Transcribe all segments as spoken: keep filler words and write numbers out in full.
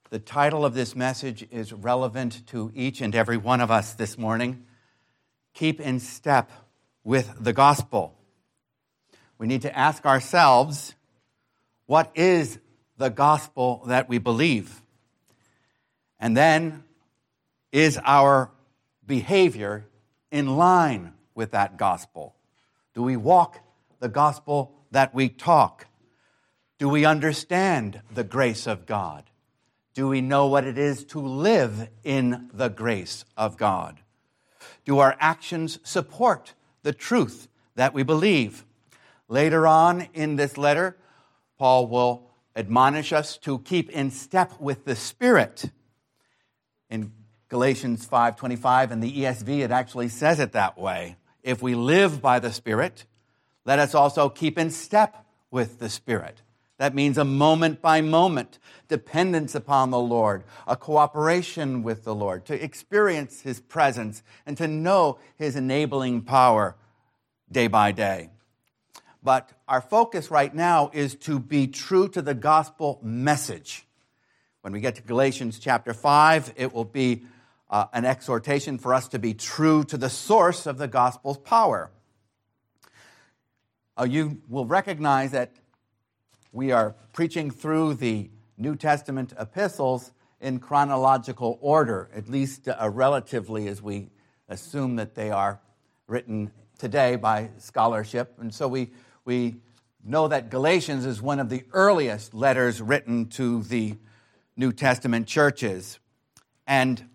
The title of this message is relevant to each and every one of us this morning. Keep in step with the gospel. We need to ask ourselves, what is the gospel that we believe? And then, is our behavior in line with that gospel? Do we walk the gospel that we talk? Do we understand the grace of God? Do we know what it is to live in the grace of God? Do our actions support the truth that we believe? Later on in this letter, Paul will admonish us to keep in step with the Spirit. In Galatians five twenty-five in the E S V, it actually says it that way. If we live by the Spirit, let us also keep in step with the Spirit. That means a moment-by-moment dependence upon the Lord, a cooperation with the Lord, to experience His presence and to know His enabling power day by day. But our focus right now is to be true to the gospel message. When we get to Galatians chapter five, it will be uh, an exhortation for us to be true to the source of the gospel's power. Uh, you will recognize that we are preaching through the New Testament epistles in chronological order, at least uh, relatively, as we assume that they are written today by scholarship. And so we, we know that Galatians is one of the earliest letters written to the New Testament churches. And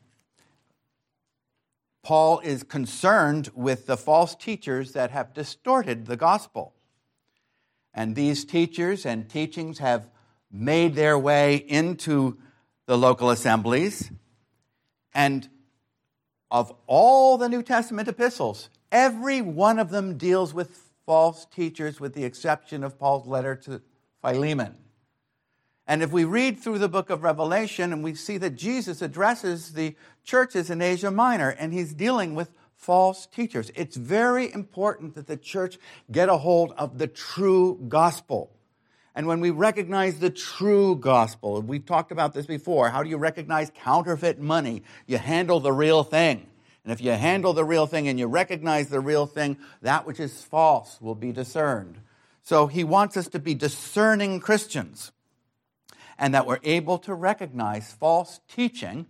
Paul is concerned with the false teachers that have distorted the gospel. And these teachers and teachings have made their way into the local assemblies. And of all the New Testament epistles, every one of them deals with false teachers, with the exception of Paul's letter to Philemon. And if we read through the book of Revelation, and we see that Jesus addresses the churches in Asia Minor, and he's dealing with false teachers. It's very important that the church get a hold of the true gospel. And when we recognize the true gospel, we've talked about this before, how do you recognize counterfeit money? You handle the real thing. And if you handle the real thing and you recognize the real thing, that which is false will be discerned. So he wants us to be discerning Christians, and that we're able to recognize false teaching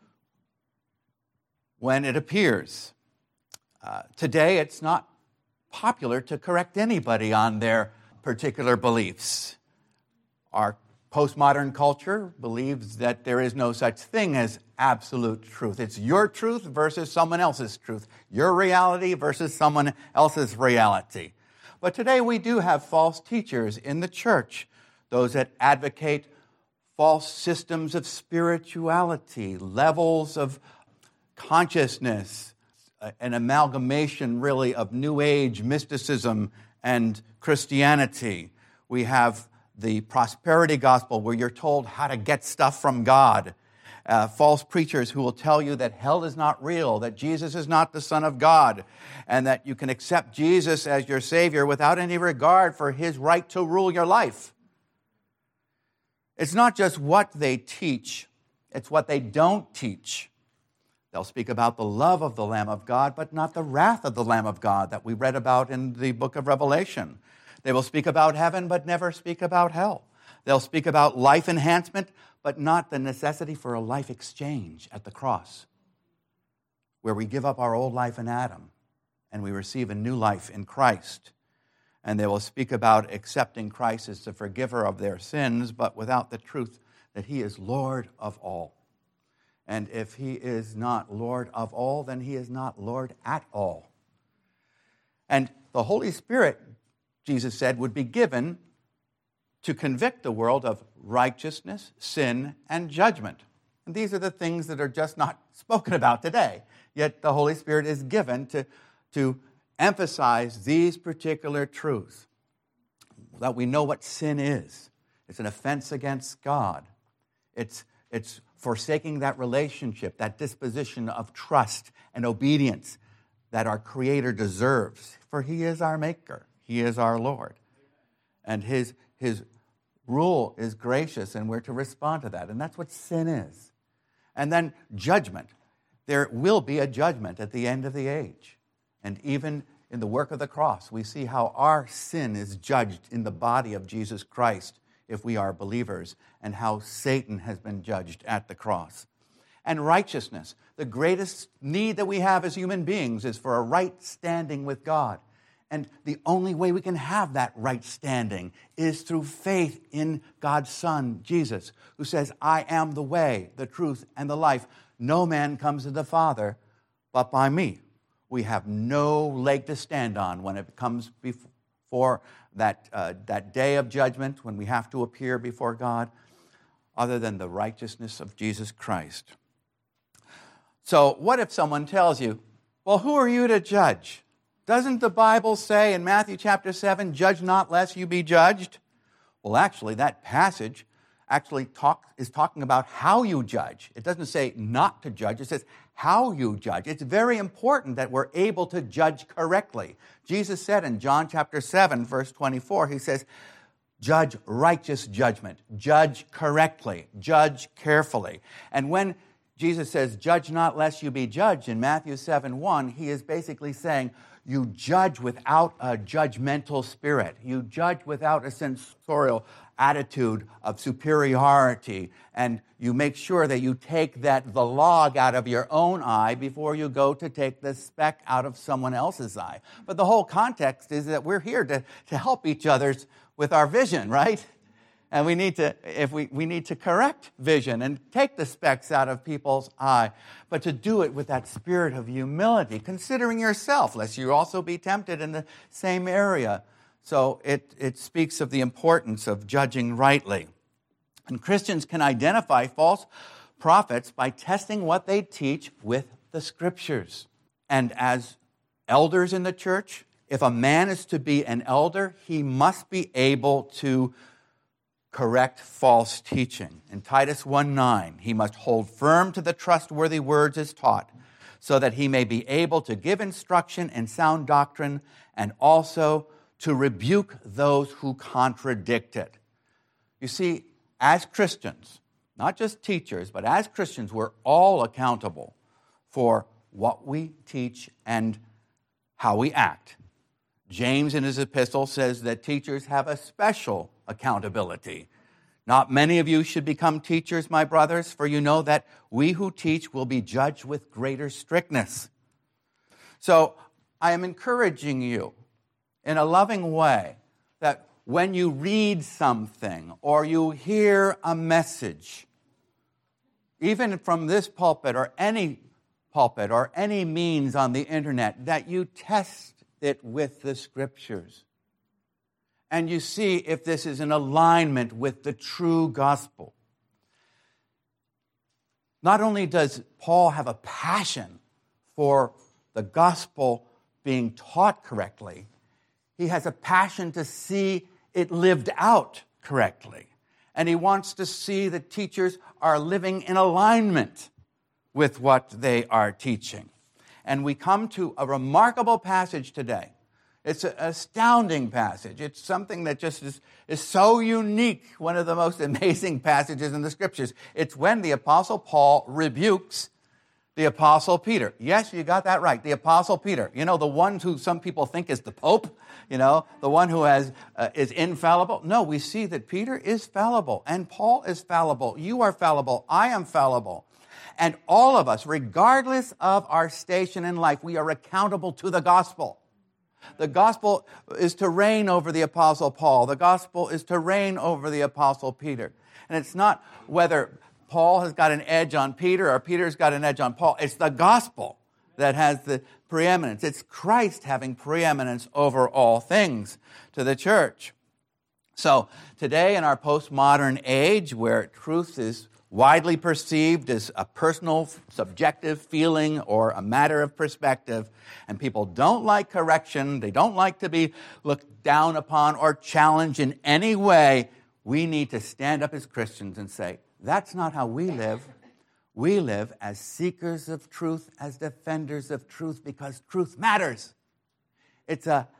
when it appears. Uh, today, it's not popular to correct anybody on their particular beliefs. Our postmodern culture believes that there is no such thing as absolute truth. It's your truth versus someone else's truth. Your reality versus someone else's reality. But today we do have false teachers in the church, those that advocate false systems of spirituality, levels of consciousness, an amalgamation, really, of New Age mysticism and Christianity. We have the prosperity gospel, where you're told how to get stuff from God. Uh, false preachers who will tell you that hell is not real, that Jesus is not the Son of God, and that you can accept Jesus as your Savior without any regard for His right to rule your life. It's not just what they teach, it's what they don't teach. They'll speak about the love of the Lamb of God, but not the wrath of the Lamb of God that we read about in the book of Revelation. They will speak about heaven, but never speak about hell. They'll speak about life enhancement, but not the necessity for a life exchange at the cross, where we give up our old life in Adam and we receive a new life in Christ. And they will speak about accepting Christ as the forgiver of their sins, but without the truth that He is Lord of all. And if He is not Lord of all, then He is not Lord at all. And the Holy Spirit, Jesus said, would be given to convict the world of righteousness, sin, and judgment. And these are the things that are just not spoken about today. Yet the Holy Spirit is given to, to emphasize these particular truths. That we know what sin is. It's an offense against God. It's, it's forsaking that relationship, that disposition of trust and obedience that our Creator deserves. For He is our Maker. He is our Lord. And His, his rule is gracious, and we're to respond to that. And that's what sin is. And then judgment. There will be a judgment at the end of the age. And even in the work of the cross, we see how our sin is judged in the body of Jesus Christ if we are believers, and how Satan has been judged at the cross. And righteousness. The greatest need that we have as human beings is for a right standing with God. And the only way we can have that right standing is through faith in God's Son, Jesus, who says, I am the way, the truth, and the life. No man comes to the Father but by me. We have no leg to stand on when it comes before that, uh, that day of judgment, when we have to appear before God, other than the righteousness of Jesus Christ. So what if someone tells you, well, who are you to judge? Doesn't the Bible say in Matthew chapter seven, judge not lest you be judged? Well, actually, that passage actually talk, is talking about how you judge. It doesn't say not to judge. It says how you judge. It's very important that we're able to judge correctly. Jesus said in John chapter seven, verse twenty-four, he says, judge righteous judgment. Judge correctly. Judge carefully. And when Jesus says, judge not lest you be judged, in Matthew seven one, he is basically saying, you judge without a judgmental spirit. You judge without a censorial attitude of superiority. And you make sure that you take that the log out of your own eye before you go to take the speck out of someone else's eye. But the whole context is that we're here to, to help each other with our vision, right? And we need to, if we, we need to correct vision and take the specks out of people's eye, but to do it with that spirit of humility, considering yourself, lest you also be tempted in the same area. So it, it speaks of the importance of judging rightly. And Christians can identify false prophets by testing what they teach with the Scriptures. And as elders in the church, if a man is to be an elder, he must be able to correct false teaching. In Titus one nine, he must hold firm to the trustworthy words as taught, so that he may be able to give instruction in sound doctrine and also to rebuke those who contradict it. You see, as Christians, not just teachers, but as Christians, we're all accountable for what we teach and how we act. James in his epistle says that teachers have a special accountability. Not many of you should become teachers, my brothers, for you know that we who teach will be judged with greater strictness. So I am encouraging you in a loving way that when you read something or you hear a message, even from this pulpit or any pulpit or any means on the internet, that you test it with the Scriptures. And you see if this is in alignment with the true gospel. Not only does Paul have a passion for the gospel being taught correctly, he has a passion to see it lived out correctly. And he wants to see that teachers are living in alignment with what they are teaching. And we come to a remarkable passage today. It's an astounding passage. It's something that just is, is so unique, one of the most amazing passages in the Scriptures. It's when the Apostle Paul rebukes the Apostle Peter. Yes, you got that right, the Apostle Peter. You know, the one who some people think is the Pope, you know, the one who has uh, is infallible. No, we see that Peter is fallible, and Paul is fallible. You are fallible. I am fallible. And all of us, regardless of our station in life, we are accountable to the gospel. The gospel is to reign over the Apostle Paul. The gospel is to reign over the Apostle Peter. And it's not whether Paul has got an edge on Peter or Peter's got an edge on Paul. It's the gospel that has the preeminence. It's Christ having preeminence over all things to the church. So today in our postmodern age where truth is widely perceived as a personal, subjective feeling or a matter of perspective, and people don't like correction, they don't like to be looked down upon or challenged in any way, we need to stand up as Christians and say, that's not how we live. We live as seekers of truth, as defenders of truth, because truth matters. It's a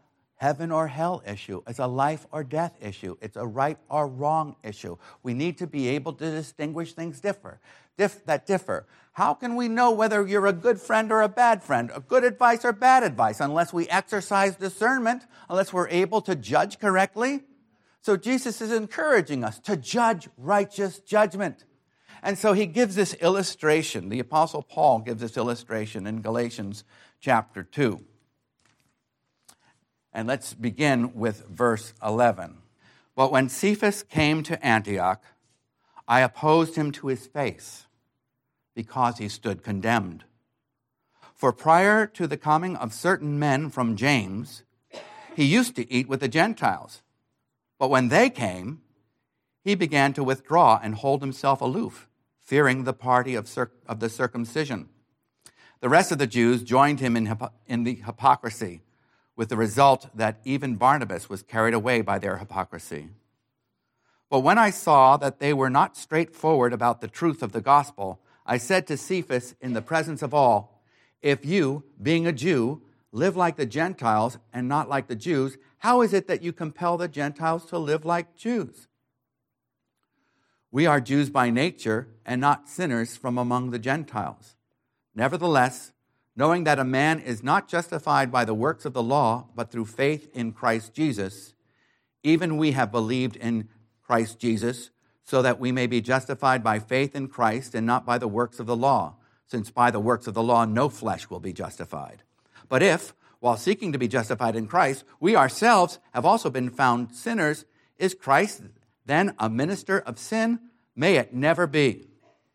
heaven or hell issue. It's a life or death issue. It's a right or wrong issue. We need to be able to distinguish things differ, diff, that differ. How can we know whether you're a good friend or a bad friend, a good advice or bad advice, unless we exercise discernment, unless we're able to judge correctly? So Jesus is encouraging us to judge righteous judgment. And so he gives this illustration. The Apostle Paul gives this illustration in Galatians chapter two. And let's begin with verse eleven. But when Cephas came to Antioch, I opposed him to his face, because he stood condemned. For prior to the coming of certain men from James, he used to eat with the Gentiles. But when they came, he began to withdraw and hold himself aloof, fearing the party of, circ- of the circumcision. The rest of the Jews joined him in, hypo- in the hypocrisy, with the result that even Barnabas was carried away by their hypocrisy. But when I saw that they were not straightforward about the truth of the gospel, I said to Cephas in the presence of all, if you, being a Jew, live like the Gentiles and not like the Jews, how is it that you compel the Gentiles to live like Jews? We are Jews by nature and not sinners from among the Gentiles. Nevertheless, knowing that a man is not justified by the works of the law, but through faith in Christ Jesus, even we have believed in Christ Jesus, so that we may be justified by faith in Christ and not by the works of the law, since by the works of the law no flesh will be justified. But if, while seeking to be justified in Christ, we ourselves have also been found sinners, is Christ then a minister of sin? May it never be.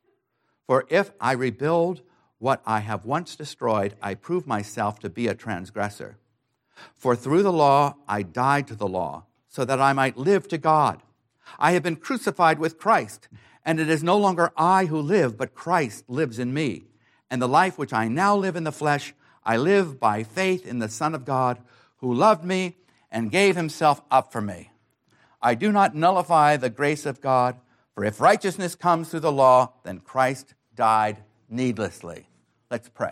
For if I rebuild what I have once destroyed, I prove myself to be a transgressor. For through the law I died to the law, so that I might live to God. I have been crucified with Christ, and it is no longer I who live, but Christ lives in me. And the life which I now live in the flesh, I live by faith in the Son of God, who loved me and gave himself up for me. I do not nullify the grace of God, for if righteousness comes through the law, then Christ died needlessly. Let's pray.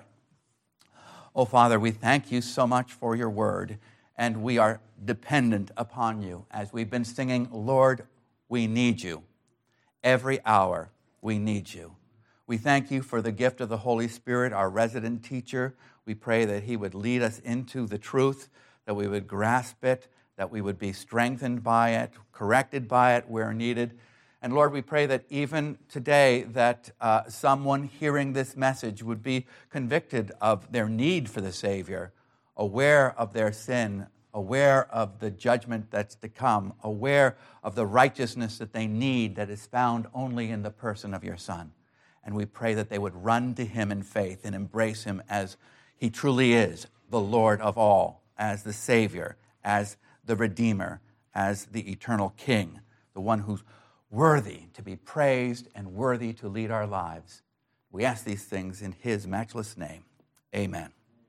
Oh, Father, we thank you so much for your word, and we are dependent upon you. As we've been singing, Lord, we need you. Every hour, we need you. We thank you for the gift of the Holy Spirit, our resident teacher. We pray that he would lead us into the truth, that we would grasp it, that we would be strengthened by it, corrected by it where needed. And Lord, we pray that even today that uh, someone hearing this message would be convicted of their need for the Savior, aware of their sin, aware of the judgment that's to come, aware of the righteousness that they need that is found only in the person of your Son. And we pray that they would run to him in faith and embrace him as he truly is, the Lord of all, as the Savior, as the Redeemer, as the eternal King, the one who's worthy to be praised and worthy to lead our lives. We ask these things in his matchless name. Amen.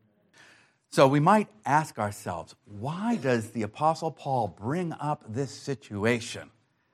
So we might ask ourselves, why does the Apostle Paul bring up this situation?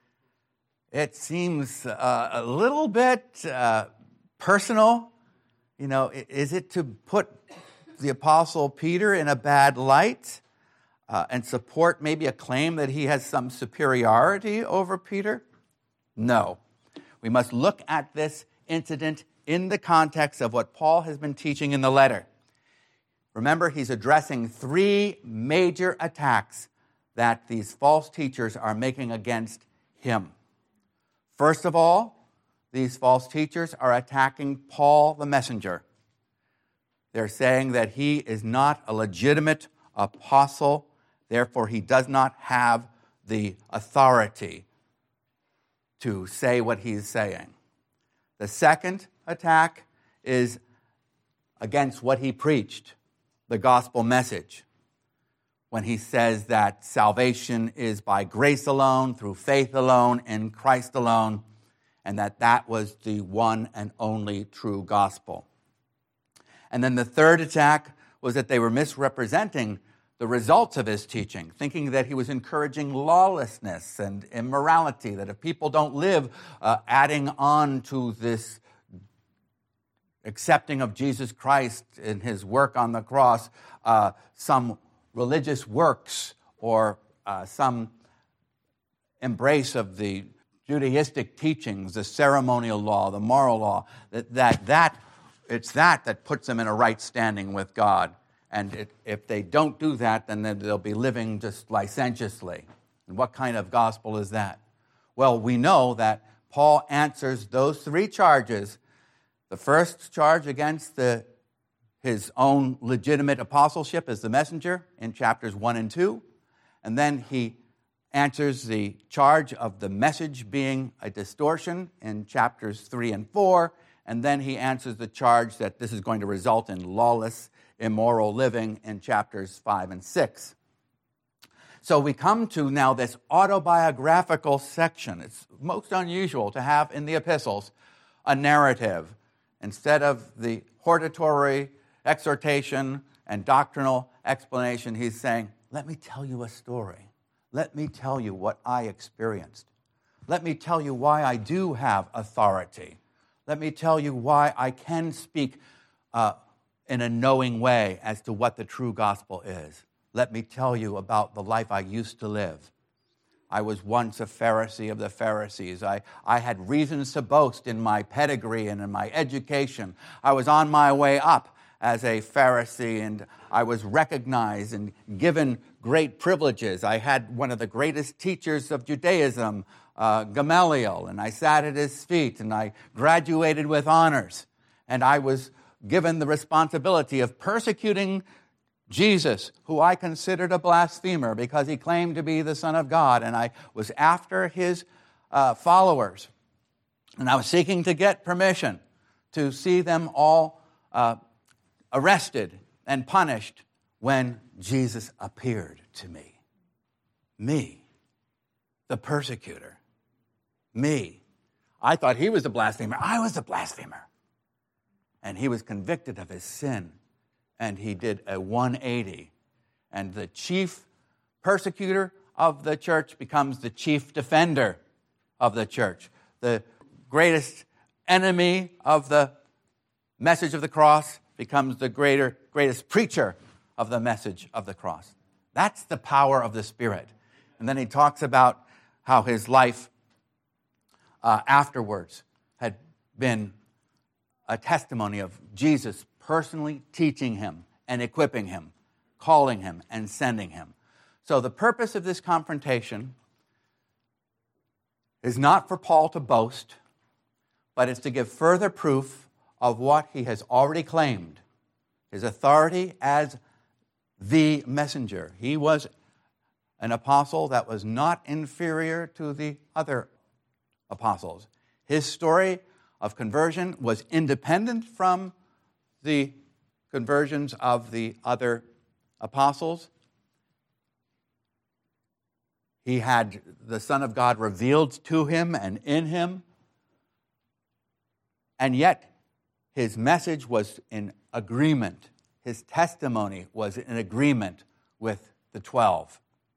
It seems uh, a little bit uh, personal. You know, is it to put the Apostle Peter in a bad light uh, and support maybe a claim that he has some superiority over Peter? No. We must look at this incident in the context of what Paul has been teaching in the letter. Remember, he's addressing three major attacks that these false teachers are making against him. First of all, these false teachers are attacking Paul the messenger. They're saying that he is not a legitimate apostle, therefore he does not have the authority to say what he's saying. The second attack is against what he preached, the gospel message, when he says that salvation is by grace alone, through faith alone, in Christ alone, and that that was the one and only true gospel. And then the third attack was that they were misrepresenting the results of his teaching, thinking that he was encouraging lawlessness and immorality, that if people don't live uh, adding on to this accepting of Jesus Christ in his work on the cross, uh, some religious works or uh, some embrace of the Judaistic teachings, the ceremonial law, the moral law, that, that, that it's that that puts them in a right standing with God. And it, if they don't do that, then they'll be living just licentiously. And what kind of gospel is that? Well, we know that Paul answers those three charges. The first charge against the, his own legitimate apostleship as the messenger in chapters one and two. And then he answers the charge of the message being a distortion in chapters three and four. And then he answers the charge that this is going to result in lawless, immoral living in chapters five and six. So we come to now this autobiographical section. It's most unusual to have in the epistles a narrative. Instead of the hortatory exhortation and doctrinal explanation, he's saying, let me tell you a story. Let me tell you what I experienced. Let me tell you why I do have authority. Let me tell you why I can speak uh, in a knowing way as to what the true gospel is. Let me tell you about the life I used to live. I was once a Pharisee of the Pharisees. I, I had reasons to boast in my pedigree and in my education. I was on my way up as a Pharisee, and I was recognized and given great privileges. I had one of the greatest teachers of Judaism, uh, Gamaliel, and I sat at his feet, and I graduated with honors. And I was given the responsibility of persecuting Jesus, who I considered a blasphemer because he claimed to be the Son of God, and I was after his uh, followers. And I was seeking to get permission to see them all uh, arrested and punished when Jesus appeared to me. Me, the persecutor. Me. I thought he was the blasphemer. I was the blasphemer. And he was convicted of his sin. And he did a one eighty. And the chief persecutor of the church becomes the chief defender of the church. The greatest enemy of the message of the cross becomes the greater, greatest preacher of the message of the cross. That's the power of the Spirit. And then he talks about how his life uh, afterwards had been a testimony of Jesus personally teaching him and equipping him, calling him and sending him. So the purpose of this confrontation is not for Paul to boast, but it's to give further proof of what he has already claimed, his authority as the messenger. He was an apostle that was not inferior to the other apostles. His story of conversion was independent from the conversions of the other apostles. He had the Son of God revealed to him and in him. And yet, his message was in agreement. His testimony was in agreement with the twelve.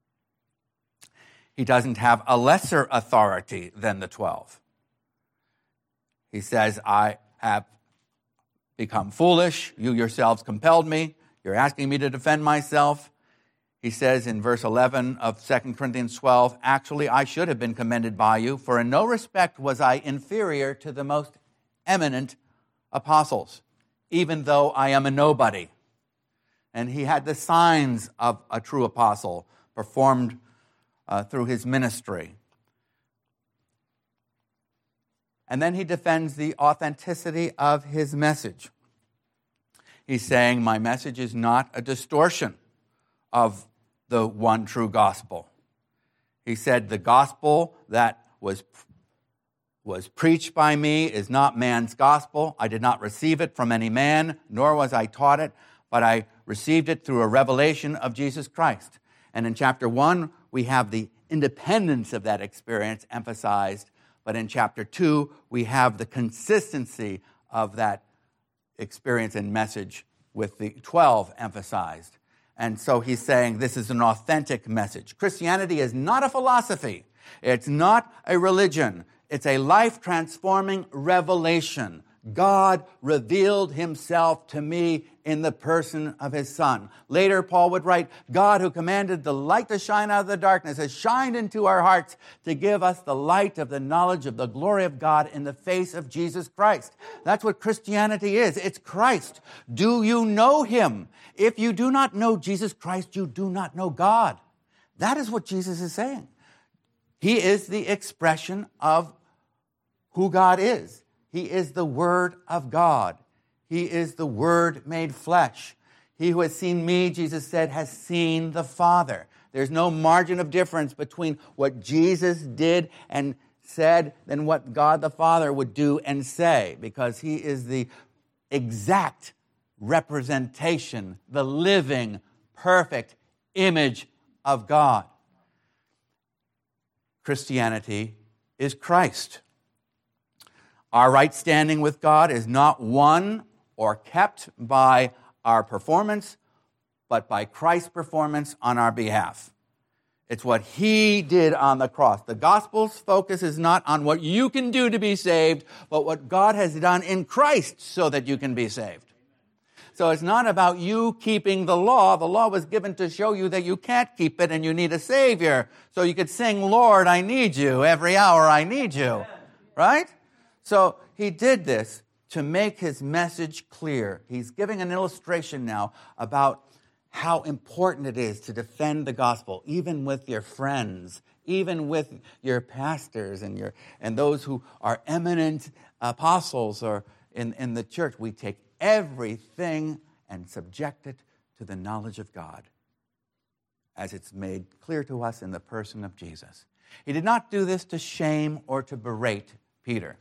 He doesn't have a lesser authority than the twelve. He says, I have become foolish. You yourselves compelled me. You're asking me to defend myself. He says in verse eleven of Second Corinthians twelve, actually, I should have been commended by you, for in no respect was I inferior to the most eminent apostles, even though I am a nobody. And he had the signs of a true apostle performed uh, through his ministry. And then he defends the authenticity of his message. He's saying, my message is not a distortion of the one true gospel. He said, the gospel that was, was preached by me is not man's gospel. I did not receive it from any man, nor was I taught it, but I received it through a revelation of Jesus Christ. And in chapter one, we have the independence of that experience emphasized. But in chapter two, we have the consistency of that experience and message with the twelve emphasized. And so he's saying this is an authentic message. Christianity is not a philosophy. It's not a religion. It's a life-transforming revelation. God revealed himself to me in the person of his Son. Later, Paul would write, God who commanded the light to shine out of the darkness has shined into our hearts to give us the light of the knowledge of the glory of God in the face of Jesus Christ. That's what Christianity is. It's Christ. Do you know him? If you do not know Jesus Christ, you do not know God. That is what Jesus is saying. He is the expression of who God is. He is the Word of God. He is the Word made flesh. He who has seen me, Jesus said, has seen the Father. There's no margin of difference between what Jesus did and said than what God the Father would do and say, because he is the exact representation, the living, perfect image of God. Christianity is Christ. Our right standing with God is not won or kept by our performance, but by Christ's performance on our behalf. It's what he did on the cross. The gospel's focus is not on what you can do to be saved, but what God has done in Christ so that you can be saved. So it's not about you keeping the law. The law was given to show you that you can't keep it and you need a Savior. So you could sing, Lord, I need you. Every hour I need you. Right? So he did this to make his message clear. He's giving an illustration now about how important it is to defend the gospel, even with your friends, even with your pastors and your and those who are eminent apostles or in, in the church. We take everything and subject it to the knowledge of God, as it's made clear to us in the person of Jesus. He did not do this to shame or to berate Peter.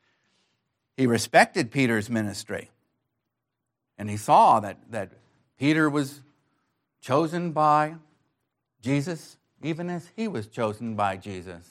He respected Peter's ministry. And he saw that, that Peter was chosen by Jesus, even as he was chosen by Jesus.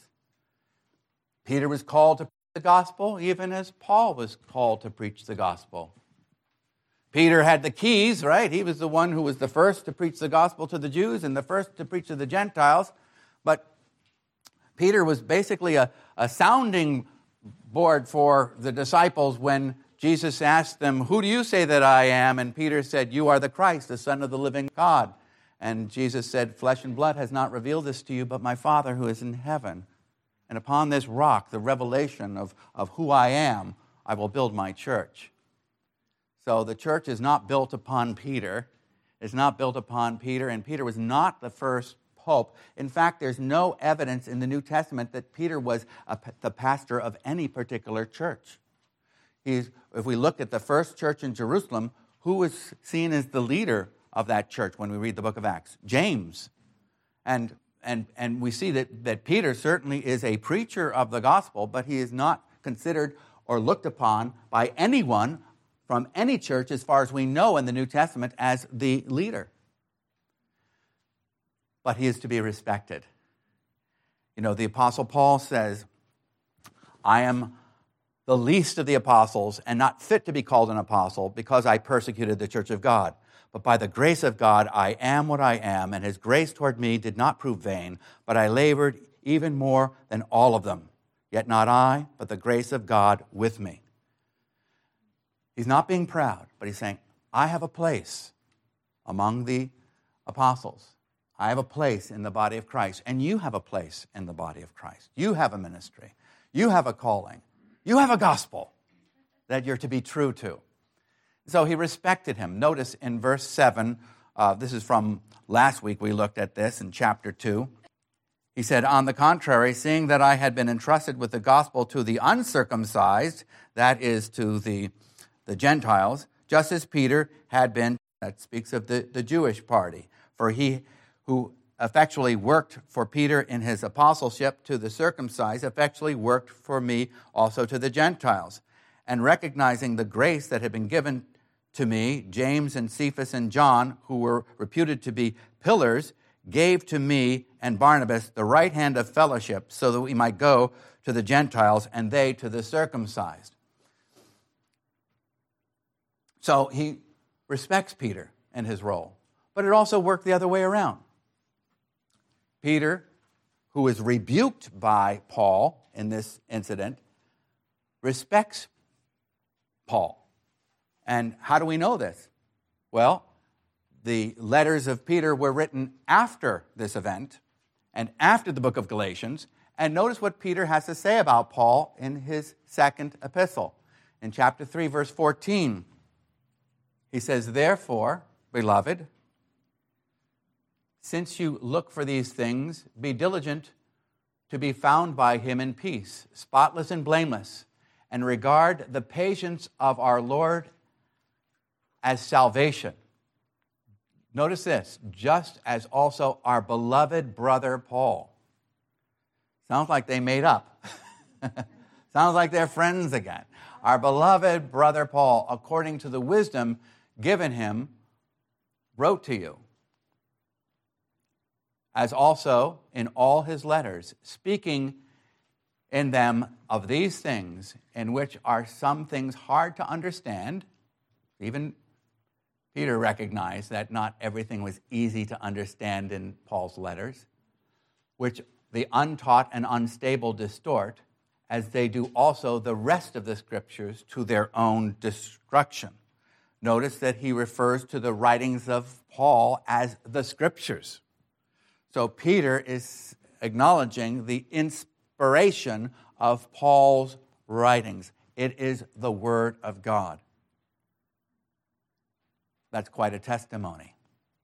Peter was called to preach the gospel, even as Paul was called to preach the gospel. Peter had the keys, right? He was the one who was the first to preach the gospel to the Jews and the first to preach to the Gentiles. But Peter was basically a, a sounding board for the disciples when Jesus asked them, who do you say that I am? And Peter said, you are the Christ, the Son of the living God. And Jesus said, flesh and blood has not revealed this to you, but my Father who is in heaven. And upon this rock, the revelation of, of who I am, I will build my church. So the church is not built upon Peter. It's not built upon Peter, and Peter was not the first pope. In fact, there's no evidence in the New Testament that Peter was a, the pastor of any particular church. He's, if we look at the first church in Jerusalem, who was seen as the leader of that church when we read the book of Acts? James. And, and, and we see that, that Peter certainly is a preacher of the gospel, but he is not considered or looked upon by anyone from any church, as far as we know in the New Testament, as the leader. But he is to be respected. You know, the Apostle Paul says, I am the least of the apostles and not fit to be called an apostle because I persecuted the church of God. But by the grace of God, I am what I am, and his grace toward me did not prove vain, but I labored even more than all of them. Yet not I, but the grace of God with me. He's not being proud, but he's saying, I have a place among the apostles. I have a place in the body of Christ, and you have a place in the body of Christ. You have a ministry. You have a calling. You have a gospel that you're to be true to. So he respected him. Notice in verse seven, uh, this is from last week, we looked at this in chapter two. He said, on the contrary, seeing that I had been entrusted with the gospel to the uncircumcised, that is to the, the Gentiles, just as Peter had been, that speaks of the, the Jewish party. For he who effectually worked for Peter in his apostleship to the circumcised, effectually worked for me also to the Gentiles. And recognizing the grace that had been given to me, James and Cephas and John, who were reputed to be pillars, gave to me and Barnabas the right hand of fellowship so that we might go to the Gentiles and they to the circumcised. So he respects Peter and his role, but it also worked the other way around. Peter, who is rebuked by Paul in this incident, respects Paul. And how do we know this? Well, the letters of Peter were written after this event and after the book of Galatians. And notice what Peter has to say about Paul in his second epistle. In chapter three, verse fourteen, he says, "Therefore, beloved, since you look for these things, be diligent to be found by him in peace, spotless and blameless, and regard the patience of our Lord as salvation." Notice this, just as also our beloved brother Paul. Sounds like they made up. Sounds like they're friends again. Our beloved brother Paul, according to the wisdom given him, wrote to you, as also in all his letters, speaking in them of these things, in which are some things hard to understand. Even Peter recognized that not everything was easy to understand in Paul's letters, which the untaught and unstable distort, as they do also the rest of the Scriptures, to their own destruction. Notice that he refers to the writings of Paul as the Scriptures. So Peter is acknowledging the inspiration of Paul's writings. It is the Word of God. That's quite a testimony.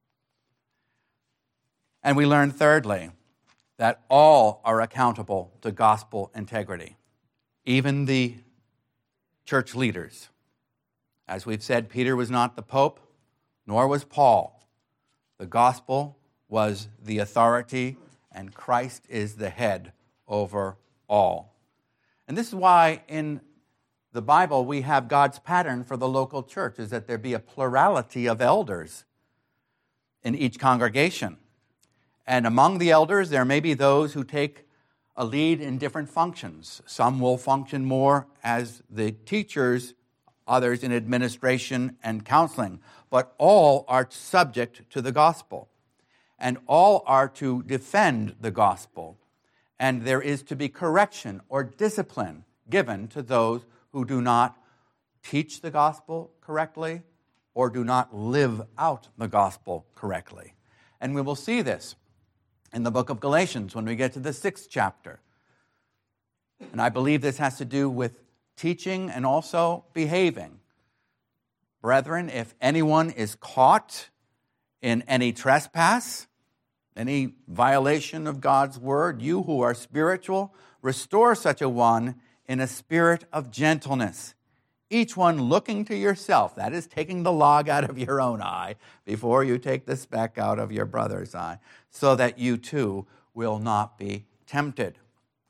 And we learn, thirdly, that all are accountable to gospel integrity, even the church leaders. As we've said, Peter was not the Pope, nor was Paul. The gospel was the authority, and Christ is the head over all. And this is why in the Bible we have God's pattern for the local church, is that there be a plurality of elders in each congregation. And among the elders, there may be those who take a lead in different functions. Some will function more as the teachers, others in administration and counseling. But all are subject to the gospel. And all are to defend the gospel. And there is to be correction or discipline given to those who do not teach the gospel correctly or do not live out the gospel correctly. And we will see this in the book of Galatians when we get to the sixth chapter. And I believe this has to do with teaching and also behaving. Brethren, if anyone is caught in any trespass, any violation of God's word, you who are spiritual, restore such a one in a spirit of gentleness, each one looking to yourself, that is, taking the log out of your own eye before you take the speck out of your brother's eye, so that you too will not be tempted.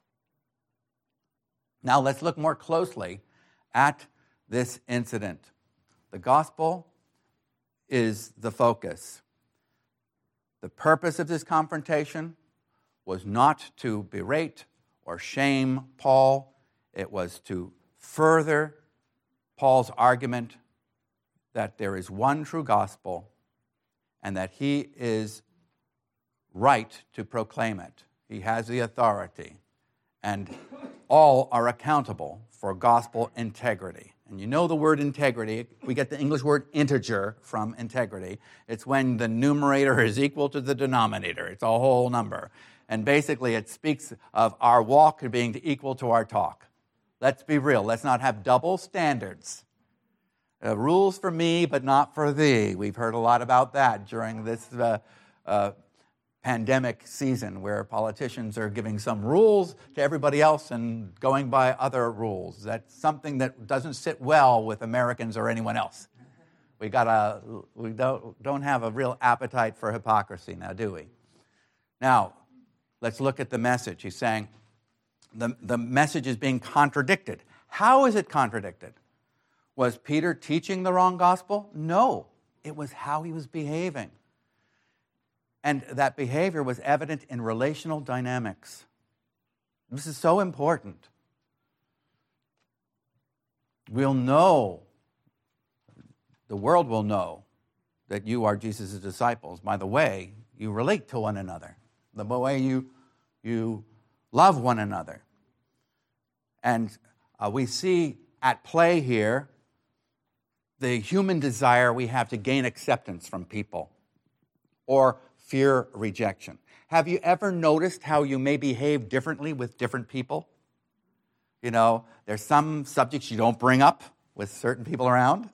Now let's look more closely at this incident. The gospel is the focus. The purpose of this confrontation was not to berate or shame Paul. It was to further Paul's argument that there is one true gospel and that he is right to proclaim it. He has the authority, and all are accountable for gospel integrity. And you know the word integrity, we get the English word integer from integrity. It's when the numerator is equal to the denominator. It's a whole number. And basically it speaks of our walk being equal to our talk. Let's be real. Let's not have double standards. Uh, rules for me, but not for thee. We've heard a lot about that during this uh, uh, pandemic season, where politicians are giving some rules to everybody else and going by other rules. That's something that doesn't sit well with Americans or anyone else. We got a we don't don't have a real appetite for hypocrisy now, do we? Now, let's look at the message. He's saying, The, the message is being contradicted. How is it contradicted? Was Peter teaching the wrong gospel? No. It was how he was behaving. And that behavior was evident in relational dynamics. This is so important. We'll know, the world will know that you are Jesus' disciples by the way you relate to one another, the way you, you love one another. And uh, we see at play here the human desire we have to gain acceptance from people or fear rejection. Have you ever noticed how you may behave differently with different people? You know, there's some subjects you don't bring up with certain people around.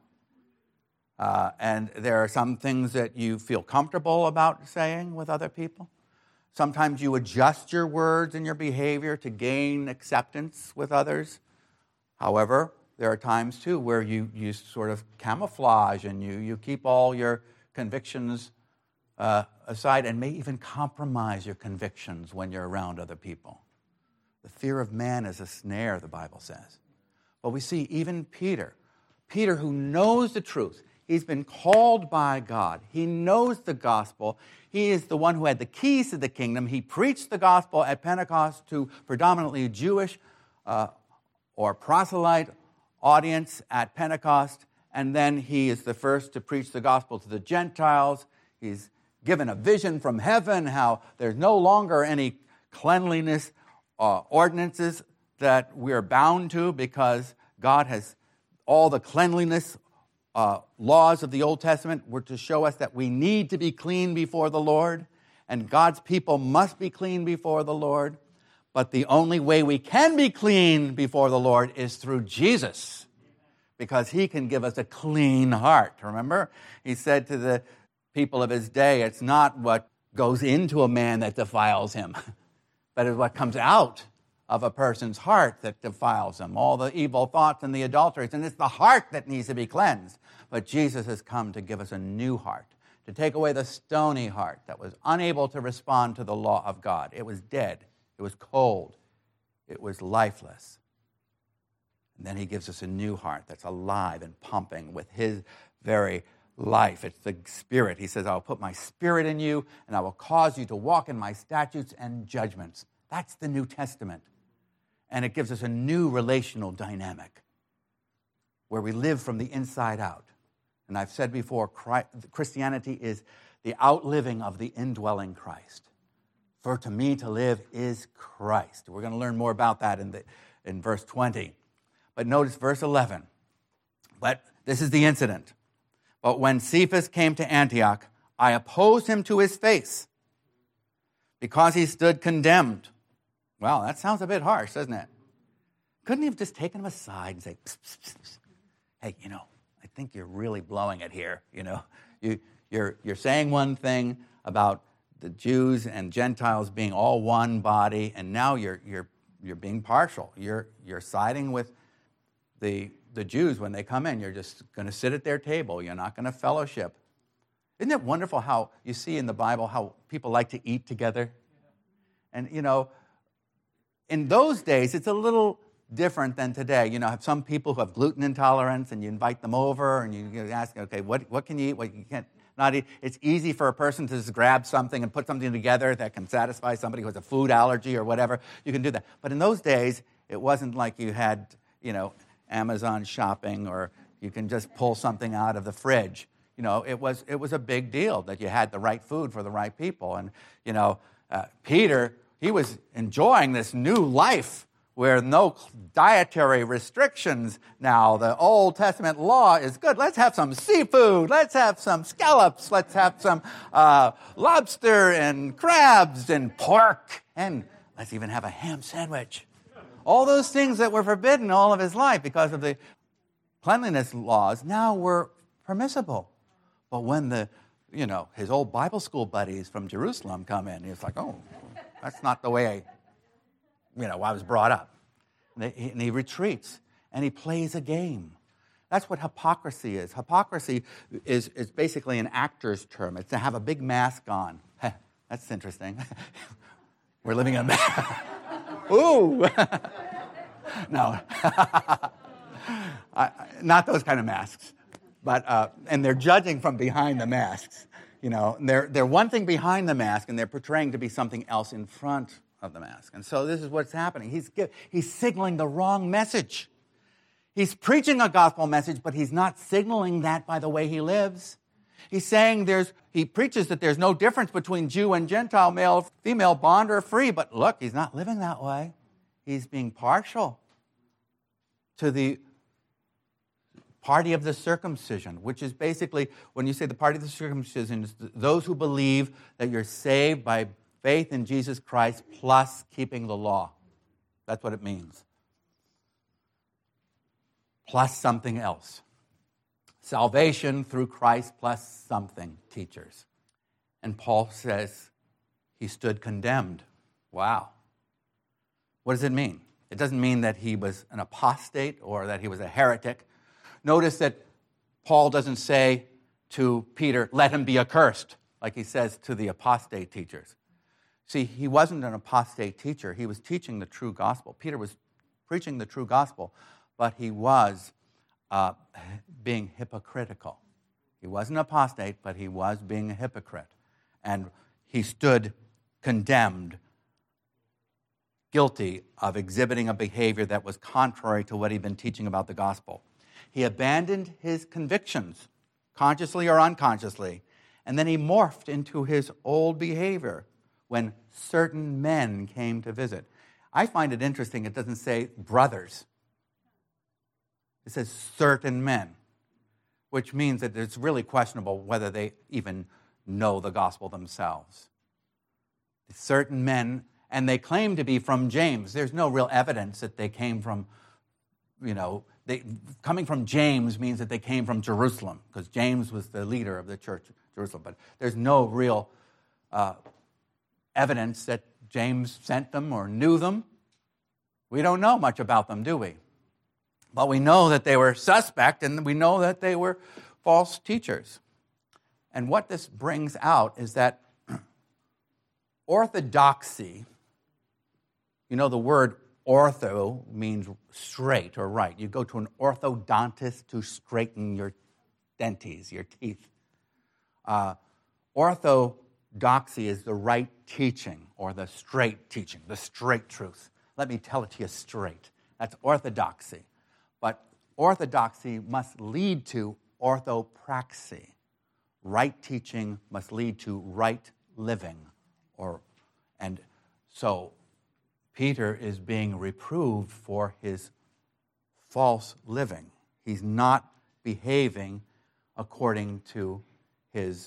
Uh, and there are some things that you feel comfortable about saying with other people. Sometimes you adjust your words and your behavior to gain acceptance with others. However, there are times, too, where you, you sort of camouflage and you, you keep all your convictions uh, aside and may even compromise your convictions when you're around other people. The fear of man is a snare, the Bible says. But we see even Peter, Peter who knows the truth. He's been called by God. He knows the gospel. He is the one who had the keys to the kingdom. He preached the gospel at Pentecost to predominantly Jewish uh, or proselyte audience at Pentecost, and then he is the first to preach the gospel to the Gentiles. He's given a vision from heaven how there's no longer any cleanliness uh, ordinances that we're bound to because God has all the cleanliness uh, laws of the Old Testament were to show us that we need to be clean before the Lord, and God's people must be clean before the Lord. But the only way we can be clean before the Lord is through Jesus, because he can give us a clean heart. Remember? He said to the people of his day, it's not what goes into a man that defiles him, but it's what comes out of a person's heart that defiles him. All the evil thoughts and the adulteries, and it's the heart that needs to be cleansed. But Jesus has come to give us a new heart, to take away the stony heart that was unable to respond to the law of God. It was dead. It was cold. It was lifeless. And then he gives us a new heart that's alive and pumping with his very life. It's the Spirit. He says, I will put my Spirit in you, and I will cause you to walk in my statutes and judgments. That's the New Testament. And it gives us a new relational dynamic where we live from the inside out. And I've said before, Christianity is the outliving of the indwelling Christ. For to me to live is Christ. We're going to learn more about that in, the, in verse twenty. But notice verse eleven. But this is the incident. But when Cephas came to Antioch, I opposed him to his face because he stood condemned. Well, that sounds a bit harsh, doesn't it? Couldn't he have just taken him aside and say, psst, psst, psst. Hey, you know, I think you're really blowing it here. You know, you, you're, you're saying one thing about the Jews and Gentiles being all one body, and now you're you're you're being partial. You're you're siding with the the Jews when they come in. You're just going to sit at their table. You're not going to fellowship. Isn't it wonderful how you see in the Bible how people like to eat together? And you know, in those days, it's a little different than today. You know, have some people who have gluten intolerance, and you invite them over, and you, you ask, okay, what what can you eat? What you can't. Not eat. It's easy for a person to just grab something and put something together that can satisfy somebody who has a food allergy or whatever. You can do that. But in those days, it wasn't like you had, you know, Amazon shopping or you can just pull something out of the fridge. You know, it was it was a big deal that you had the right food for the right people. And, you know, uh, Peter, he was enjoying this new life where no dietary restrictions now. The Old Testament law is good. Let's have some seafood. Let's have some scallops. Let's have some uh, lobster and crabs and pork. And let's even have a ham sandwich. All those things that were forbidden all of his life because of the cleanliness laws now were permissible. But when the, you know, his old Bible school buddies from Jerusalem come in, he's like, oh, that's not the way I... you know, I was brought up. And he, and he retreats, and he plays a game. That's what hypocrisy is. Hypocrisy is, is basically an actor's term. It's to have a big mask on. That's interesting. We're living in a mask. Ooh! No. I, not those kind of masks. But, uh, and they're judging from behind the masks. You know, they're, they're one thing behind the mask, and they're portraying to be something else in front of the mask. And so this is what's happening. He's he's signaling the wrong message. He's preaching a gospel message, but he's not signaling that by the way he lives. He's saying there's, he preaches that there's no difference between Jew and Gentile, male, female, bond or free, but look, he's not living that way. He's being partial to the party of the circumcision, which is basically, when you say the party of the circumcision, it's those who believe that you're saved by faith in Jesus Christ plus keeping the law. That's what it means. Plus something else. Salvation through Christ plus something, teachers. And Paul says he stood condemned. Wow. What does it mean? It doesn't mean that he was an apostate or that he was a heretic. Notice that Paul doesn't say to Peter, let him be accursed, like he says to the apostate teachers. See, he wasn't an apostate teacher. He was teaching the true gospel. Peter was preaching the true gospel, but he was uh, being hypocritical. He wasn't apostate, but he was being a hypocrite. And he stood condemned, guilty of exhibiting a behavior that was contrary to what he'd been teaching about the gospel. He abandoned his convictions, consciously or unconsciously, and then he morphed into his old behavior when certain men came to visit. I find it interesting, it doesn't say brothers. It says certain men, which means that it's really questionable whether they even know the gospel themselves. Certain men, and they claim to be from James. There's no real evidence that they came from, you know, they, coming from James means that they came from Jerusalem, because James was the leader of the church of Jerusalem. But there's no real uh, evidence that James sent them or knew them. We don't know much about them, do we? But we know that they were suspect, and we know that they were false teachers. And what this brings out is that orthodoxy, you know, the word ortho means straight or right. You go to an orthodontist to straighten your denties, your teeth. Uh, orthodoxy is the right teaching or the straight teaching, the straight truth. Let me tell it to you straight. That's orthodoxy. But orthodoxy must lead to orthopraxy. Right teaching must lead to right living. Or, and so Peter is being reproved for his false living. He's not behaving according to his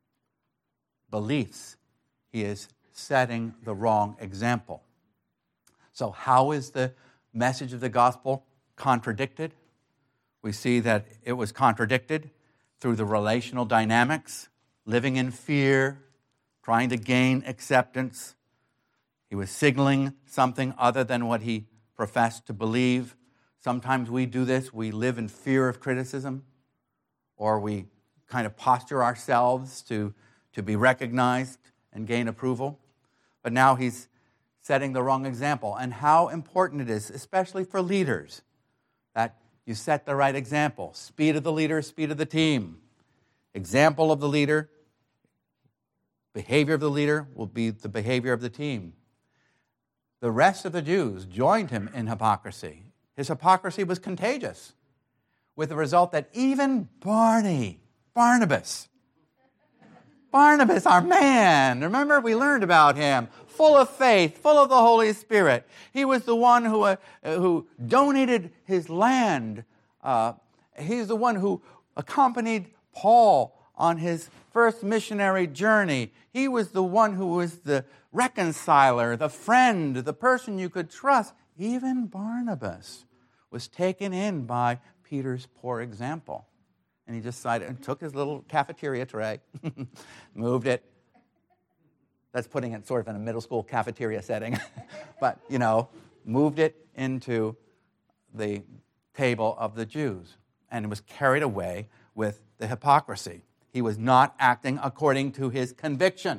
beliefs. He is setting the wrong example. So how is the message of the gospel contradicted? We see that it was contradicted through the relational dynamics, living in fear, trying to gain acceptance. He was signaling something other than what he professed to believe. Sometimes we do this. We live in fear of criticism, or we kind of posture ourselves to, to be recognized and gain approval. But now he's setting the wrong example. And how important it is, especially for leaders, that you set the right example. Speed of the leader, speed of the team. Example of the leader, behavior of the leader will be the behavior of the team. The rest of the Jews joined him in hypocrisy. His hypocrisy was contagious, with the result that even Barney, Barnabas, Barnabas, our man, remember we learned about him, full of faith, full of the Holy Spirit. He was the one who, uh, who donated his land. Uh, he's the one who accompanied Paul on his first missionary journey. He was the one who was the reconciler, the friend, the person you could trust. Even Barnabas was taken in by Peter's poor example. And he decided and took his little cafeteria tray, moved it. That's putting it sort of in a middle school cafeteria setting. But, you know, moved it into the table of the Jews. And was carried away with the hypocrisy. He was not acting according to his conviction.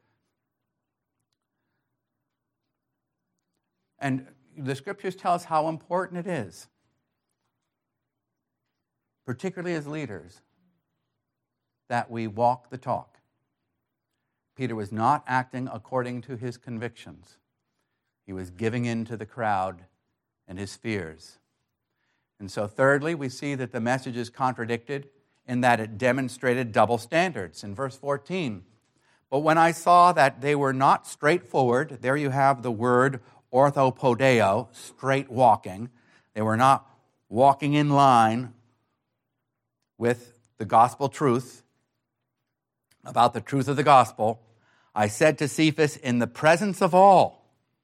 And the scriptures tell us how important it is, particularly as leaders, that we walk the talk. Peter was not acting according to his convictions. He was giving in to the crowd and his fears. And so thirdly, we see that the message is contradicted in that it demonstrated double standards. In verse fourteen, but when I saw that they were not straightforward, there you have the word orthopodeo, straight walking. They were not walking in line with the gospel truth, about the truth of the gospel, I said to Cephas in the presence of all,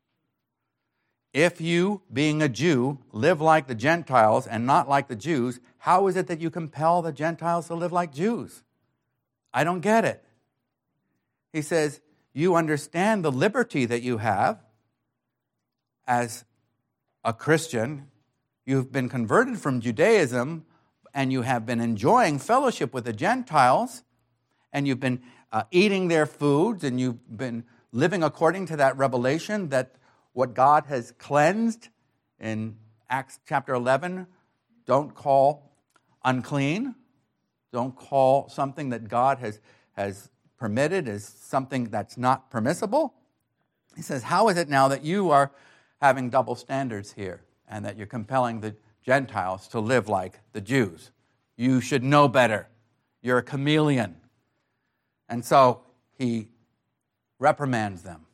if you, being a Jew, live like the Gentiles and not like the Jews, how is it that you compel the Gentiles to live like Jews? I don't get it. He says, you understand the liberty that you have as a Christian. You've been converted from Judaism, and you have been enjoying fellowship with the Gentiles, and you've been uh, eating their foods, and you've been living according to that revelation that what God has cleansed in Acts chapter eleven, don't call unclean, don't call something that God has, has permitted as something that's not permissible. He says, how is it now that you are having double standards here and that you're compelling the Gentiles to live like the Jews? You should know better. You're a chameleon. And so he reprimands them.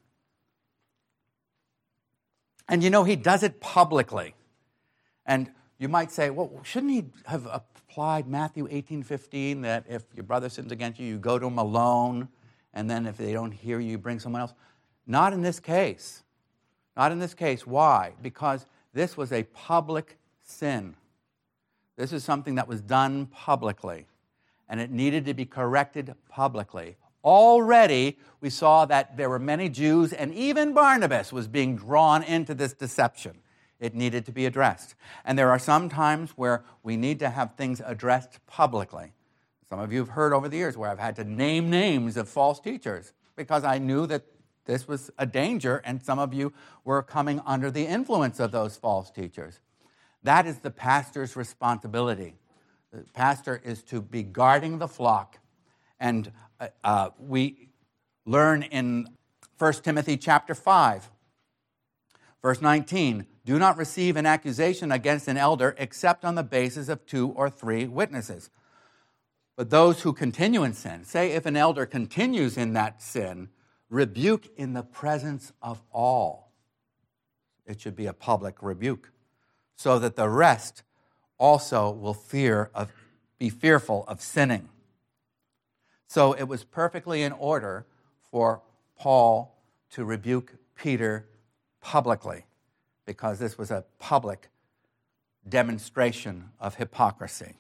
And you know, he does it publicly. And you might say, well, shouldn't he have applied Matthew eighteen fifteen, that if your brother sins against you, you go to him alone, and then if they don't hear you, you bring someone else? Not in this case. Not in this case. Why? Because this was a public sin. This is something that was done publicly, and it needed to be corrected publicly. Already, we saw that there were many Jews, and even Barnabas was being drawn into this deception. It needed to be addressed. And there are some times where we need to have things addressed publicly. Some of you have heard over the years where I've had to name names of false teachers because I knew that this was a danger, and some of you were coming under the influence of those false teachers. That is the pastor's responsibility. The pastor is to be guarding the flock. And uh, we learn in First Timothy chapter five, verse nineteen, do not receive an accusation against an elder except on the basis of two or three witnesses. But those who continue in sin, say if an elder continues in that sin, rebuke in the presence of all. It should be a public rebuke, so that the rest also will fear of, be fearful of sinning. So it was perfectly in order for Paul to rebuke Peter publicly, because this was a public demonstration of hypocrisy.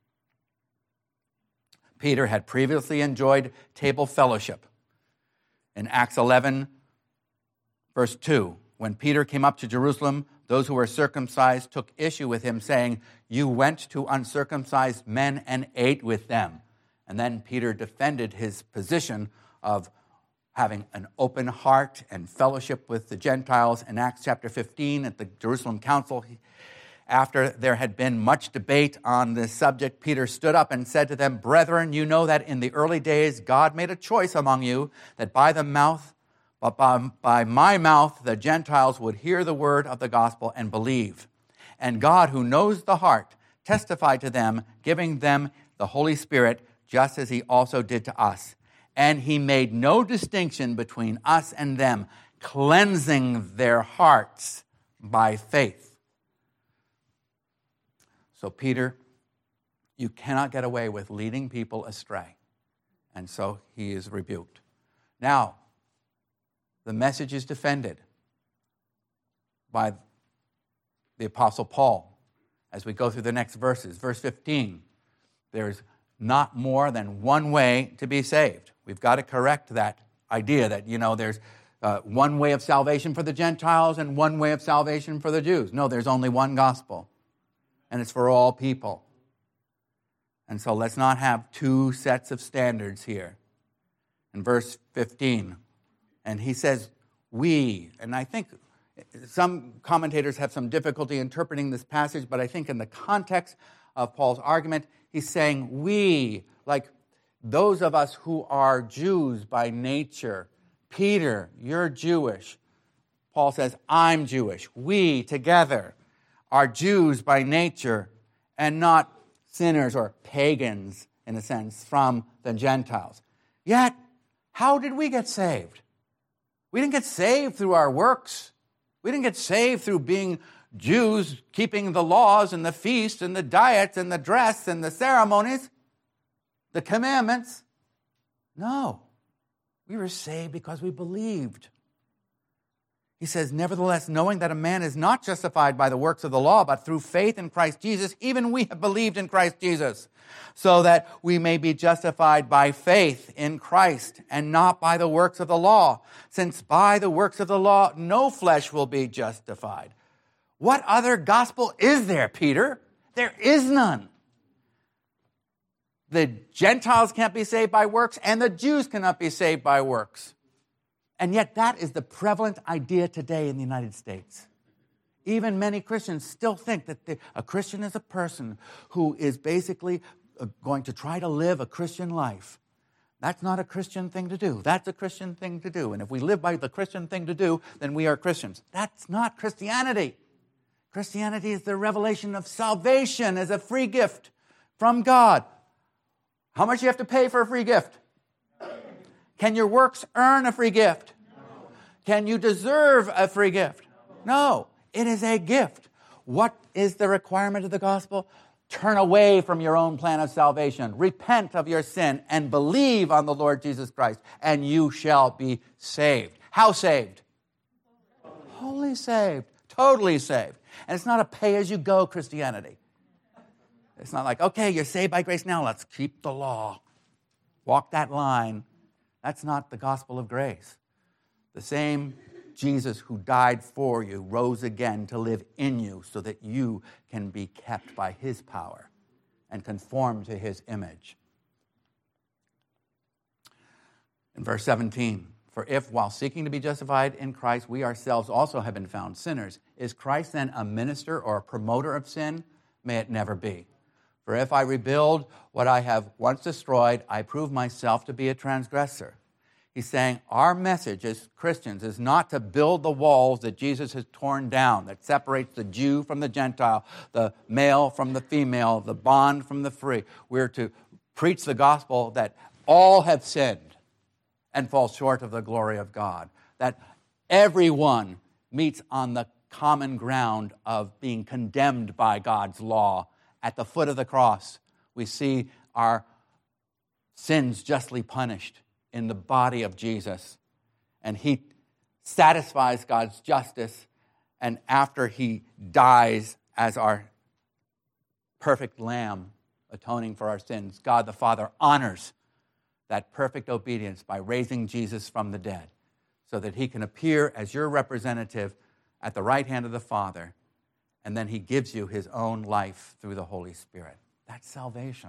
Peter had previously enjoyed table fellowship. In Acts eleven, verse two, when Peter came up to Jerusalem, those who were circumcised took issue with him, saying, you went to uncircumcised men and ate with them. And then Peter defended his position of having an open heart and fellowship with the Gentiles in Acts chapter fifteen at the Jerusalem Council. After there had been much debate on this subject, Peter stood up and said to them, brethren, you know that in the early days God made a choice among you that by the mouth, but by, by my mouth the Gentiles would hear the word of the gospel and believe. And God, who knows the heart, testified to them, giving them the Holy Spirit, just as he also did to us. And he made no distinction between us and them, cleansing their hearts by faith. So Peter, you cannot get away with leading people astray. And so he is rebuked. Now, the message is defended by the Apostle Paul as we go through the next verses. Verse fifteen, there's not more than one way to be saved. We've got to correct that idea that, you know, there's uh, one way of salvation for the Gentiles and one way of salvation for the Jews. No, there's only one gospel, and it's for all people. And so let's not have two sets of standards here. In verse fifteen, and he says, we, and I think some commentators have some difficulty interpreting this passage, but I think in the context of Paul's argument, he's saying we, like those of us who are Jews by nature. Peter, you're Jewish. Paul says, I'm Jewish. We together are Jews by nature and not sinners or pagans, in a sense, from the Gentiles. Yet, how did we get saved? We didn't get saved through our works. We didn't get saved through being Jews, keeping the laws and the feasts and the diets and the dress and the ceremonies. the commandments. No. We were saved because we believed. He says, nevertheless, knowing that a man is not justified by the works of the law, but through faith in Christ Jesus, even we have believed in Christ Jesus, so that we may be justified by faith in Christ and not by the works of the law, since by the works of the law no flesh will be justified. What other gospel is there, Peter? There is none. The Gentiles can't be saved by works, and the Jews cannot be saved by works. And yet that is the prevalent idea today in the United States. Even many Christians still think that the, a Christian is a person who is basically uh, going to try to live a Christian life. That's not a Christian thing to do. That's a Christian thing to do. And if we live by the Christian thing to do, then we are Christians. That's not Christianity. Christianity is the revelation of salvation as a free gift from God. How much do you have to pay for a free gift? Can your works earn a free gift? No. Can you deserve a free gift? No. No. It is a gift. What is the requirement of the gospel? Turn away from your own plan of salvation. Repent of your sin and believe on the Lord Jesus Christ, and you shall be saved. How saved? Wholly saved. Totally saved. And it's not a pay-as-you-go Christianity. It's not like, okay, you're saved by grace now, let's keep the law. Walk that line. That's not the gospel of grace. The same Jesus who died for you rose again to live in you so that you can be kept by his power and conform to his image. In verse seventeen, for if while seeking to be justified in Christ, we ourselves also have been found sinners, is Christ then a minister or a promoter of sin? May it never be. For if I rebuild what I have once destroyed, I prove myself to be a transgressor. He's saying our message as Christians is not to build the walls that Jesus has torn down, that separates the Jew from the Gentile, the male from the female, the bond from the free. We're to preach the gospel that all have sinned and fall short of the glory of God, that everyone meets on the common ground of being condemned by God's law. At the foot of the cross, we see our sins justly punished in the body of Jesus. And he satisfies God's justice. And after he dies as our perfect lamb, atoning for our sins, God the Father honors that perfect obedience by raising Jesus from the dead so that he can appear as your representative at the right hand of the Father. And then he gives you his own life through the Holy Spirit. That's salvation.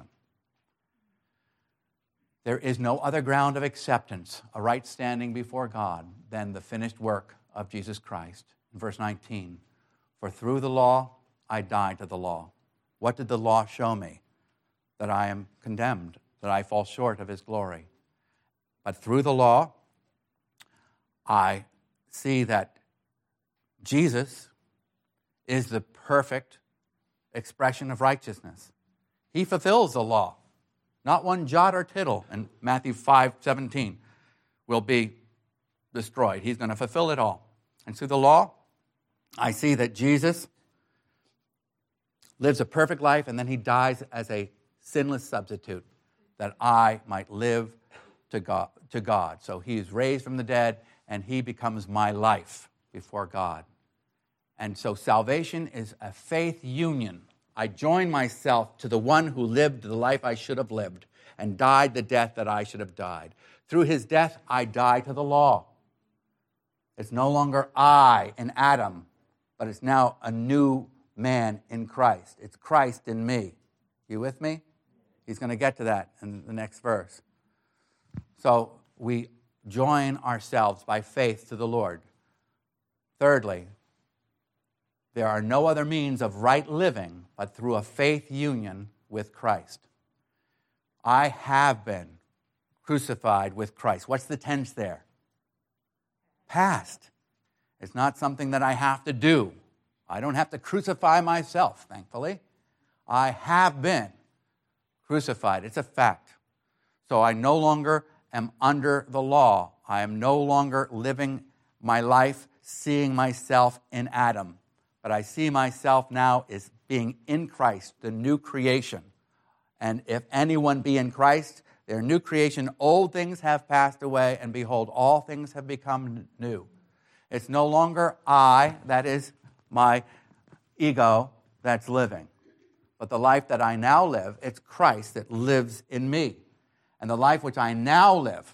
There is no other ground of acceptance, a right standing before God, than the finished work of Jesus Christ. In verse nineteen, for through the law I died to the law. What did the law show me? That I am condemned, that I fall short of his glory. But through the law, I see that Jesus is the perfect expression of righteousness. He fulfills the law. Not one jot or tittle in Matthew five seventeen will be destroyed. He's going to fulfill it all. And through the law, I see that Jesus lives a perfect life and then he dies as a sinless substitute that I might live to God. To God. So he is raised from the dead and he becomes my life before God. And so salvation is a faith union. I join myself to the one who lived the life I should have lived and died the death that I should have died. Through his death, I die to the law. It's no longer I in Adam, but it's now a new man in Christ. It's Christ in me. You with me? He's going to get to that in the next verse. So we join ourselves by faith to the Lord. Thirdly, there are no other means of right living but through a faith union with Christ. I have been crucified with Christ. What's the tense there? Past. It's not something that I have to do. I don't have to crucify myself, thankfully. I have been crucified. It's a fact. So I no longer am under the law. I am no longer living my life seeing myself in Adam. But I see myself now as being in Christ, the new creation. And if anyone be in Christ, they're a new creation. Old things have passed away, and behold, all things have become new. It's no longer I, that is my ego, that's living. But the life that I now live, it's Christ that lives in me. And the life which I now live,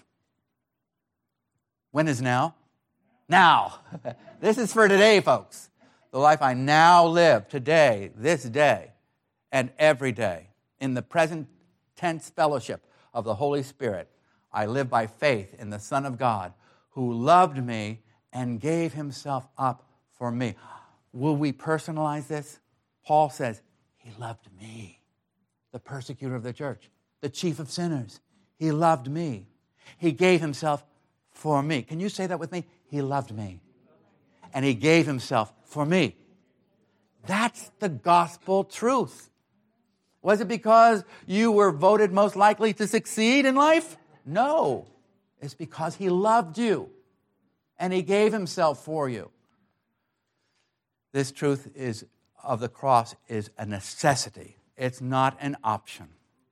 when is now? Now. This is for today, folks. The life I now live today, this day, and every day, in the present tense fellowship of the Holy Spirit, I live by faith in the Son of God, who loved me and gave himself up for me. Will we personalize this? Paul says, he loved me, the persecutor of the church, the chief of sinners. He loved me. He gave himself for me. Can you say that with me? He loved me. And he gave himself for me. That's the gospel truth. Was it because you were voted most likely to succeed in life? No. It's because he loved you and he gave himself for you. This truth is of the cross is a necessity. It's not an option.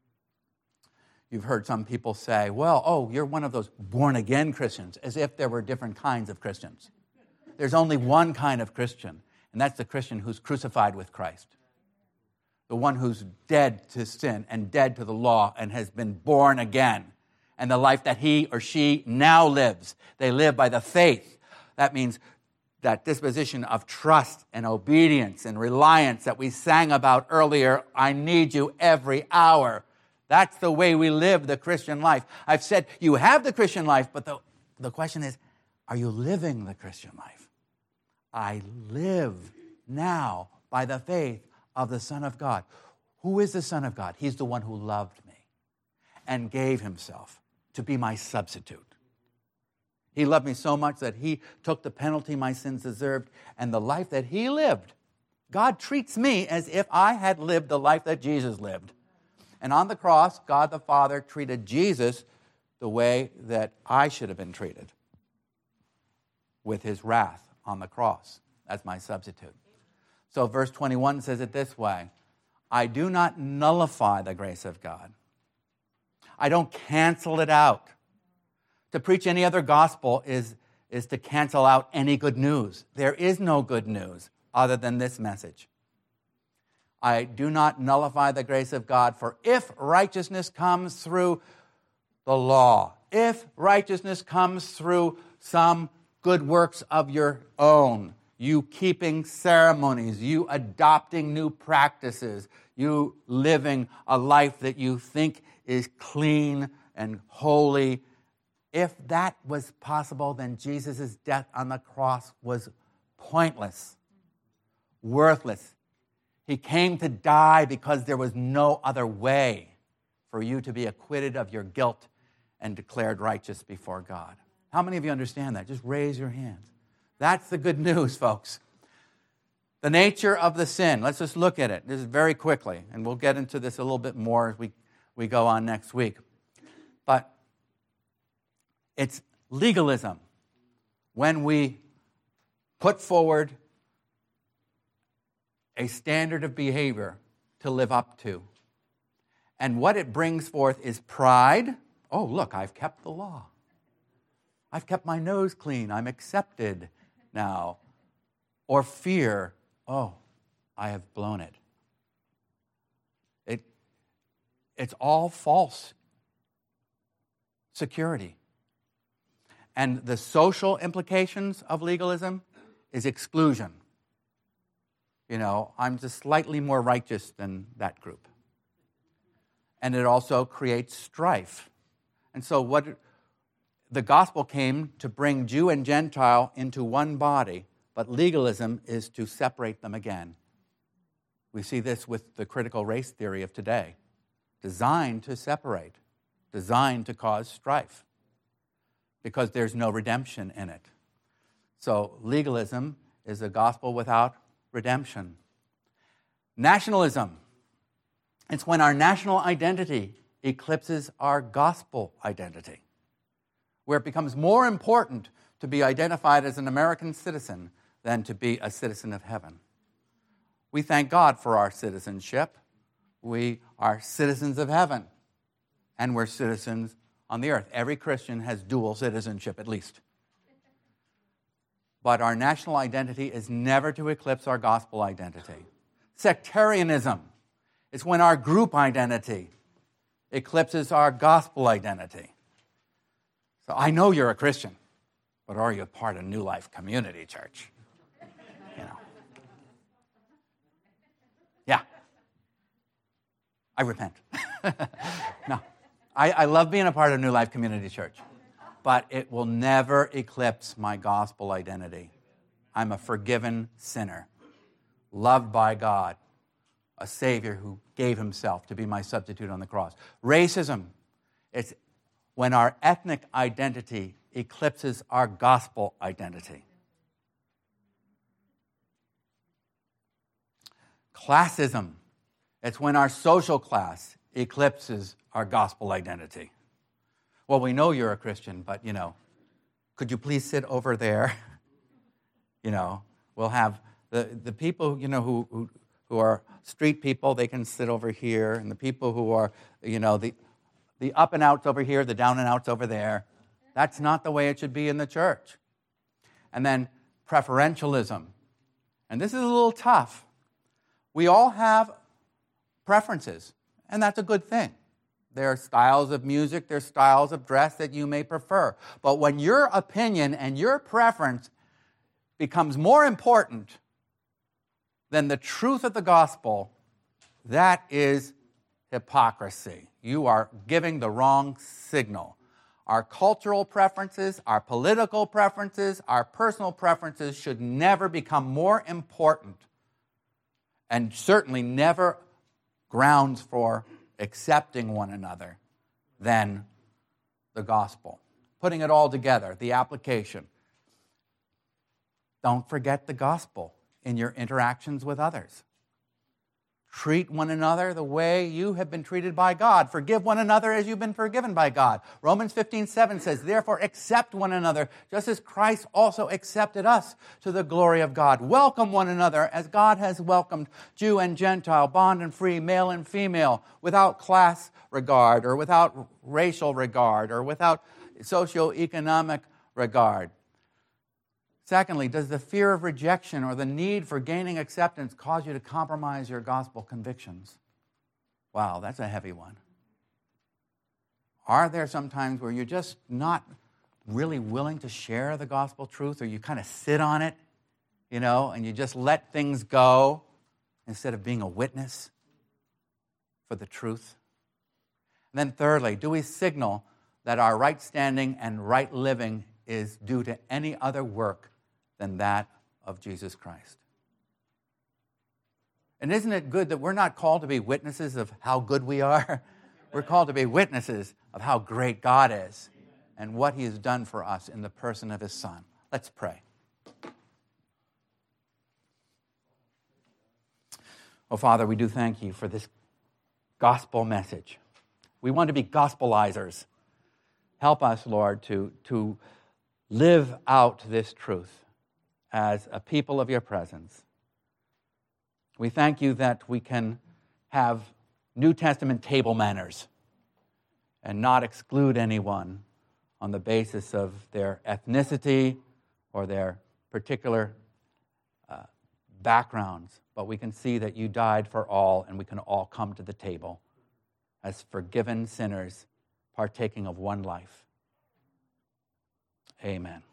You've heard some people say, well, oh, you're one of those born-again Christians, as if there were different kinds of Christians. There's only one kind of Christian, and that's the Christian who's crucified with Christ. The one who's dead to sin and dead to the law and has been born again. And the life that he or she now lives, they live by the faith. That means that disposition of trust and obedience and reliance that we sang about earlier. I need you every hour. That's the way we live the Christian life. I've said you have the Christian life, but the, the question is, are you living the Christian life? I live now by the faith of the Son of God. Who is the Son of God? He's the one who loved me and gave himself to be my substitute. He loved me so much that he took the penalty my sins deserved, and the life that he lived, God treats me as if I had lived the life that Jesus lived. And on the cross, God the Father treated Jesus the way that I should have been treated, with his wrath on the cross. That's my substitute. So verse twenty-one says it this way: I do not nullify the grace of God. I don't cancel it out. To preach any other gospel is, is to cancel out any good news. There is no good news other than this message. I do not nullify the grace of God, for if righteousness comes through the law, if righteousness comes through some good works of your own, you keeping ceremonies, you adopting new practices, you living a life that you think is clean and holy, if that was possible, then Jesus' death on the cross was pointless, worthless. He came to die because there was no other way for you to be acquitted of your guilt and declared righteous before God. How many of you understand that? Just raise your hands. That's the good news, folks. The nature of the sin. Let's just look at it. This is very quickly, and we'll get into this a little bit more as we, we go on next week. But it's legalism when we put forward a standard of behavior to live up to. And what it brings forth is pride. Oh, look, I've kept the law. I've kept my nose clean. I'm accepted now. Or fear. Oh, I have blown it. It it's all false security. And the social implications of legalism is exclusion. You know, I'm just slightly more righteous than that group. And it also creates strife. And so what the gospel came to bring Jew and Gentile into one body, but legalism is to separate them again. We see this with the critical race theory of today, designed to separate, designed to cause strife, because there's no redemption in it. So legalism is a gospel without redemption. Nationalism. It's when our national identity eclipses our gospel identity, where it becomes more important to be identified as an American citizen than to be a citizen of heaven. We thank God for our citizenship, We are citizens of heaven, and we're citizens on the earth. Every Christian has dual citizenship, at least. But our national identity is never to eclipse our gospel identity. Sectarianism is when our group identity eclipses our gospel identity. So I know you're a Christian, but are you a part of New Life Community Church? You know. Yeah. I repent. No. I, I love being a part of New Life Community Church, but it will never eclipse my gospel identity. I'm a forgiven sinner, loved by God, a Savior who gave himself to be my substitute on the cross. Racism, it's when our ethnic identity eclipses our gospel identity. Classism, it's when our social class eclipses our gospel identity. Well, we know you're a Christian, but, you know, could you please sit over there? You know, we'll have the, the people, you know, who, who who are street people, they can sit over here, and the people who are, you know, the the up and outs over here, the down and outs over there. That's not the way it should be in the church. And then preferentialism. And this is a little tough. We all have preferences, and that's a good thing. There are styles of music, there are styles of dress that you may prefer. But when your opinion and your preference becomes more important than the truth of the gospel, that is hypocrisy. You are giving the wrong signal. Our cultural preferences, our political preferences, our personal preferences should never become more important, and certainly never grounds for accepting one another than the gospel. Putting it all together, the application. Don't forget the gospel in your interactions with others. Treat one another the way you have been treated by God. Forgive one another as you've been forgiven by God. Romans fifteen seven says, therefore accept one another, just as Christ also accepted us to the glory of God. Welcome one another as God has welcomed Jew and Gentile, bond and free, male and female, without class regard or without racial regard or without socioeconomic regard. Secondly, does the fear of rejection or the need for gaining acceptance cause you to compromise your gospel convictions? Wow, that's a heavy one. Are there some times where you're just not really willing to share the gospel truth, or you kind of sit on it, you know, and you just let things go instead of being a witness for the truth? And then thirdly, do we signal that our right standing and right living is due to any other work than that of Jesus Christ? And isn't it good that we're not called to be witnesses of how good we are? We're called to be witnesses of how great God is and what he has done for us in the person of his Son. Let's pray. Oh, Father, we do thank you for this gospel message. We want to be gospelizers. Help us, Lord, to, to live out this truth as a people of your presence. We thank you that we can have New Testament table manners and not exclude anyone on the basis of their ethnicity or their particular uh, backgrounds. But we can see that you died for all, and we can all come to the table as forgiven sinners partaking of one life. Amen.